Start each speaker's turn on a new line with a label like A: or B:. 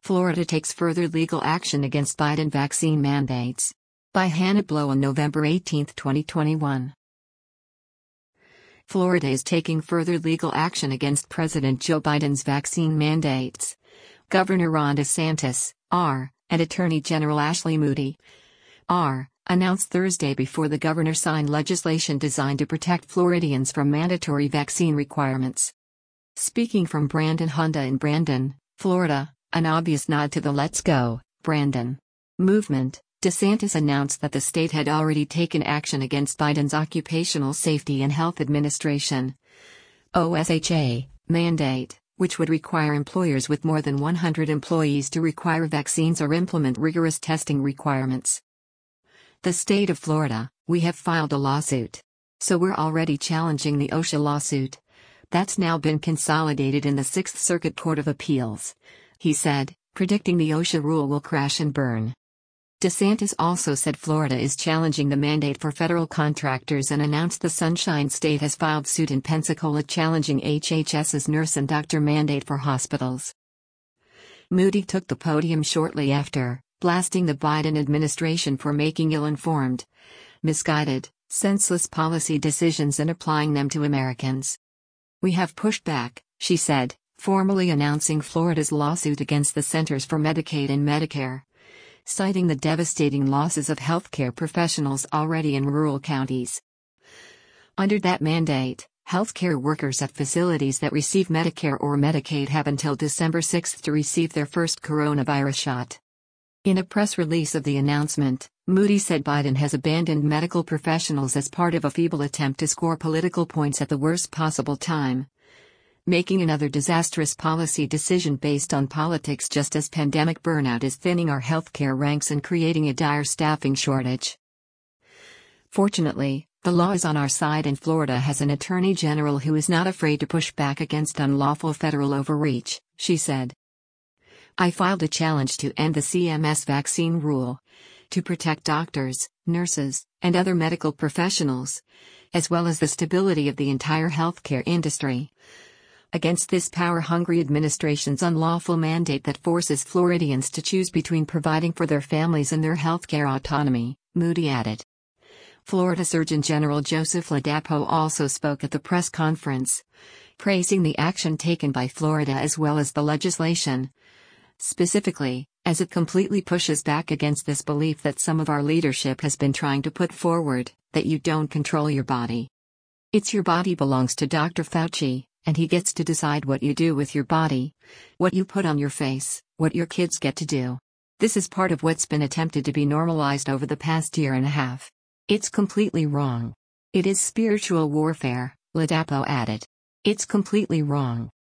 A: Florida takes further legal action against Biden vaccine mandates. By Hannah Blow on November 18, 2021. Florida is taking further legal action against President Joe Biden's vaccine mandates. Governor Ron DeSantis, R., and Attorney General Ashley Moody, R., announced Thursday before the governor signed legislation designed to protect Floridians from mandatory vaccine requirements. Speaking from Brandon Honda in Brandon, Florida, an obvious nod to the Let's Go, Brandon movement, DeSantis announced that the state had already taken action against Biden's Occupational Safety and Health Administration (OSHA) mandate, which would require employers with more than 100 employees to require vaccines or implement rigorous testing requirements. The state of Florida, we have filed a lawsuit. So we're already challenging the OSHA lawsuit. That's now been consolidated in the Sixth Circuit Court of Appeals, he said, predicting the OSHA rule will crash and burn. DeSantis also said Florida is challenging the mandate for federal contractors and announced the Sunshine State has filed suit in Pensacola challenging HHS's nurse and doctor mandate for hospitals. Moody took the podium shortly after, blasting the Biden administration for making ill-informed, misguided, senseless policy decisions and applying them to Americans. We have pushed back, she said, formally announcing Florida's lawsuit against the Centers for Medicaid and Medicare, citing the devastating losses of healthcare professionals already in rural counties. Under that mandate, healthcare workers at facilities that receive Medicare or Medicaid have until December 6 to receive their first coronavirus shot. In a press release of the announcement, Moody said Biden has abandoned medical professionals as part of a feeble attempt to score political points at the worst possible time, making another disastrous policy decision based on politics just as pandemic burnout is thinning our healthcare ranks and creating a dire staffing shortage. Fortunately, the law is on our side and Florida has an attorney general who is not afraid to push back against unlawful federal overreach, she said. I filed a challenge to end the CMS vaccine rule, to protect doctors, nurses, and other medical professionals, as well as the stability of the entire healthcare industry, against this power-hungry administration's unlawful mandate that forces Floridians to choose between providing for their families and their healthcare autonomy, Moody added. Florida Surgeon General Joseph Ladapo also spoke at the press conference, praising the action taken by Florida as well as the legislation, specifically, as it completely pushes back against this belief that some of our leadership has been trying to put forward, that you don't control your body. It's your body belongs to Dr. Fauci, and he gets to decide what you do with your body, what you put on your face, what your kids get to do. This is part of what's been attempted to be normalized over the past year and a half. It's completely wrong. It is spiritual warfare, Ladapo added. It's completely wrong.